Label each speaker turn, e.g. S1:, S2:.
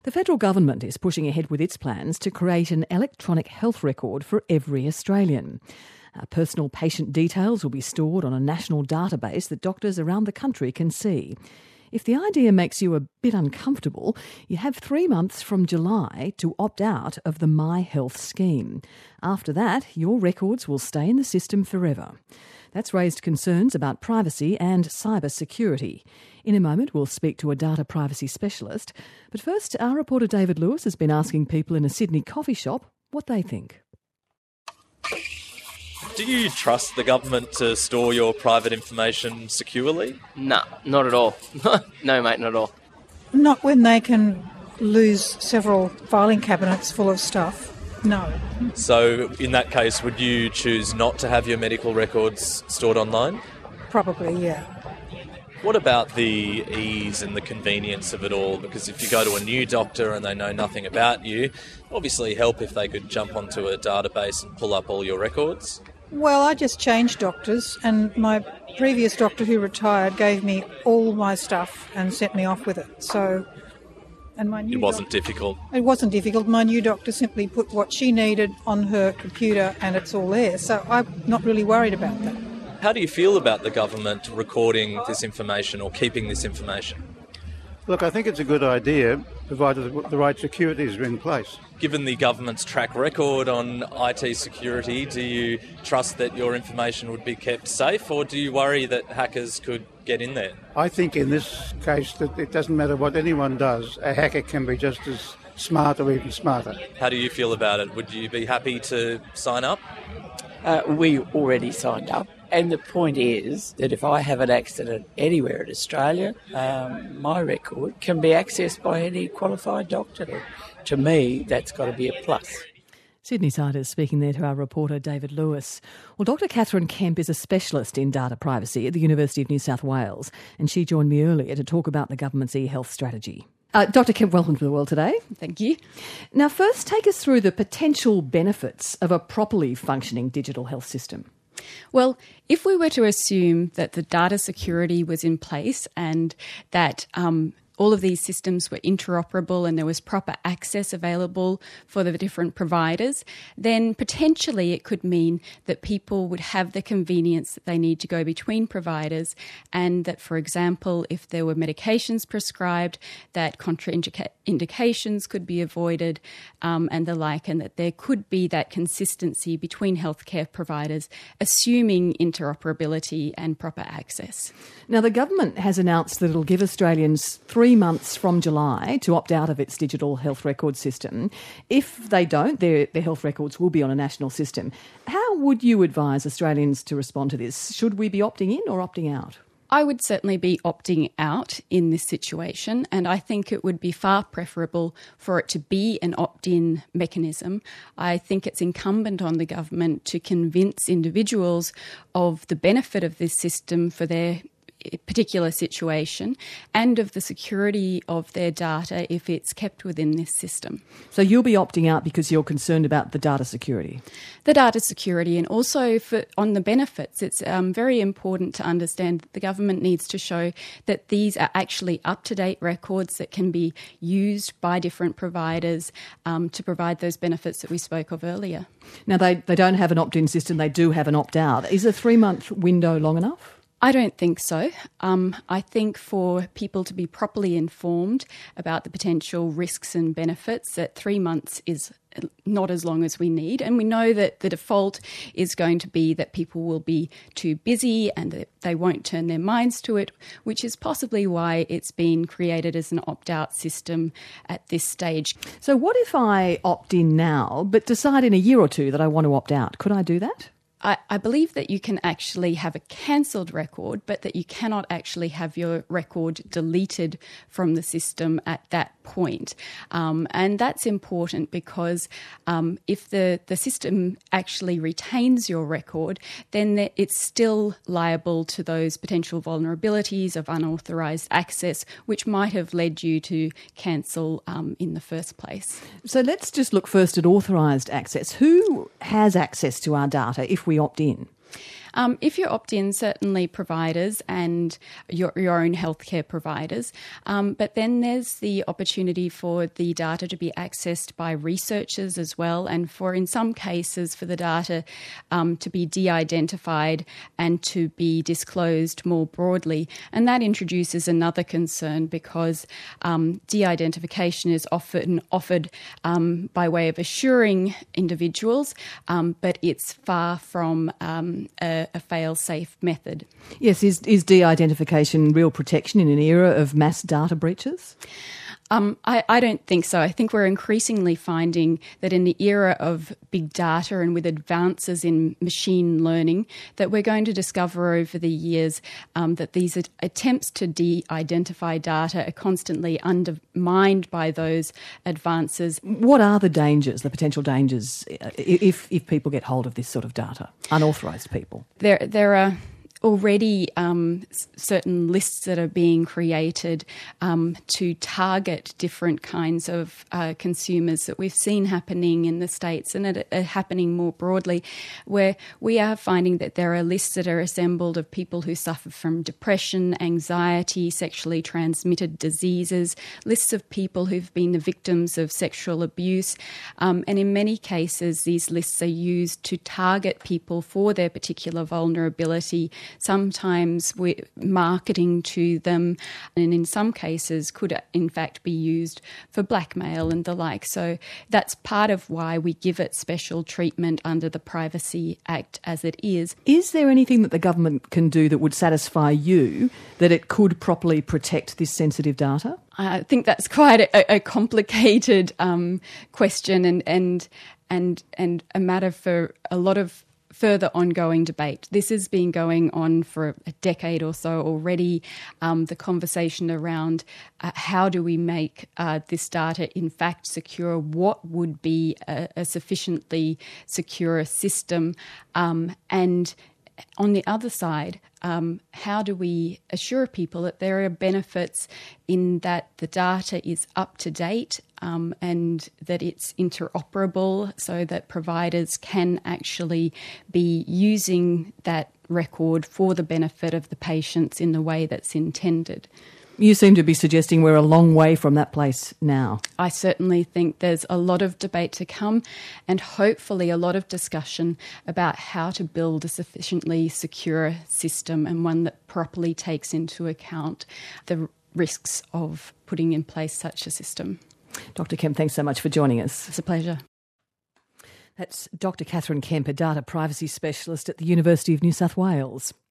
S1: The federal government is pushing ahead with its plans to create an electronic health record for every Australian. Personal patient details will be stored on a national database that doctors around the country can see. If the idea makes you a bit uncomfortable, you have 3 months from July to opt out of the My Health scheme. After that, your records will stay in the system forever. That's raised concerns about privacy and cyber security. In a moment, we'll speak to a data privacy specialist. But first, our reporter David Lewis has been asking people in a Sydney coffee shop what they think.
S2: Do you trust the government to store your private information securely?
S3: No, not at all. No, mate, not at all.
S4: Not when they can lose several filing cabinets full of stuff. No.
S2: So, in that case, would you choose not to have your medical records stored online?
S4: Probably, yeah.
S2: What about the ease and the convenience of it all? Because if you go to a new doctor and they know nothing about you, obviously help if they could jump onto a database and pull up all your records.
S4: Well, I just changed doctors, and my previous doctor who retired gave me all my stuff and sent me off with it. So, and my new
S2: It wasn't difficult.
S4: It wasn't difficult. My new doctor simply put what she needed on her computer and it's all there. So I'm not really worried about that.
S2: How do you feel about the government recording this information or keeping this information?
S5: Look, I think it's a good idea, provided the right securities are in place.
S2: Given the government's track record on IT security, do you trust that your information would be kept safe, or do you worry that hackers could get in there?
S5: I think in this case that it doesn't matter what anyone does, a hacker can be just as smart or even smarter.
S2: How do you feel about it? Would you be happy to sign up?
S6: We already signed up. And the point is that if I have an accident anywhere in Australia, my record can be accessed by any qualified doctor. To me, that's got to be a plus.
S1: Sydney Siders speaking there to our reporter David Lewis. Well, Dr Catherine Kemp is a specialist in data privacy at the University of New South Wales, and she joined me earlier to talk about the government's e-health strategy. Dr Kemp, welcome to The World Today.
S7: Thank you.
S1: Now, first, take us through the potential benefits of a properly functioning digital health system.
S7: Well, if we were to assume that the data security was in place and that all of these systems were interoperable and there was proper access available for the different providers, then potentially it could mean that people would have the convenience that they need to go between providers, and that, for example, if there were medications prescribed, that contraindications could be avoided and the like, and that there could be that consistency between healthcare providers, assuming interoperability and proper access.
S1: Now, the government has announced that it'll give Australians 3 months from July to opt out of its digital health record system. If they don't, their health records will be on a national system. How would you advise Australians to respond to this? Should we be opting in or opting out?
S7: I would certainly be opting out in this situation, and I think it would be far preferable for it to be an opt-in mechanism. I think it's incumbent on the government to convince individuals of the benefit of this system for their particular situation and of the security of their data if it's kept within this system.
S1: So you'll be opting out because you're concerned about the data security?
S7: The data security, and also on the benefits. It's very important to understand that the government needs to show that these are actually up-to-date records that can be used by different providers to provide those benefits that we spoke of earlier.
S1: Now, they don't have an opt-in system, they do have an opt-out. Is a 3-month window long enough?
S7: I don't think so. I think for people to be properly informed about the potential risks and benefits, that 3 months is not as long as we need. And we know that the default is going to be that people will be too busy and that they won't turn their minds to it, which is possibly why it's been created as an opt-out system at this stage.
S1: So what if I opt in now but decide in a year or two that I want to opt out? Could I do that?
S7: I believe that you can actually have a cancelled record, but that you cannot actually have your record deleted from the system at that point. And that's important because if the system actually retains your record, then it's still liable to those potential vulnerabilities of unauthorised access, which might have led you to cancel in the first place.
S1: So let's just look first at authorised access. Who has access to our data if we opt in?
S7: If you opt in, certainly providers and your own healthcare providers. But then there's the opportunity for the data to be accessed by researchers as well, and in some cases for the data to be de-identified and to be disclosed more broadly. And that introduces another concern because de-identification is often offered by way of assuring individuals, but it's far from a fail-safe method.
S1: Yes, is de-identification real protection in an era of mass data breaches?
S7: I don't think so. I think we're increasingly finding that in the era of big data and with advances in machine learning, that we're going to discover over the years that these attempts to de-identify data are constantly undermined by those advances.
S1: What are the dangers, the potential dangers, if people get hold of this sort of data, unauthorised people?
S7: There are already certain lists that are being created to target different kinds of consumers that we've seen happening in the States and are happening more broadly, where we are finding that there are lists that are assembled of people who suffer from depression, anxiety, sexually transmitted diseases, lists of people who've been the victims of sexual abuse, and in many cases these lists are used to target people for their particular vulnerability, sometimes we're marketing to them, and in some cases could in fact be used for blackmail and the like. So that's part of why we give it special treatment under the Privacy Act as it is. Is
S1: there anything that the government can do that would satisfy you that it could properly protect this sensitive data?
S7: I think that's quite a complicated question and a matter for a lot of further ongoing debate. This has been going on for a decade or so already. The conversation around how do we make this data in fact secure, what would be a sufficiently secure system, and on the other side, how do we assure people that there are benefits in that the data is up to date and that it's interoperable so that providers can actually be using that record for the benefit of the patients in the way that's intended?
S1: You seem to be suggesting we're a long way from that place now.
S7: I certainly think there's a lot of debate to come and hopefully a lot of discussion about how to build a sufficiently secure system and one that properly takes into account the risks of putting in place such a system.
S1: Dr. Kemp, thanks so much for joining us.
S7: It's a pleasure.
S1: That's Dr. Catherine Kemp, a data privacy specialist at the University of New South Wales.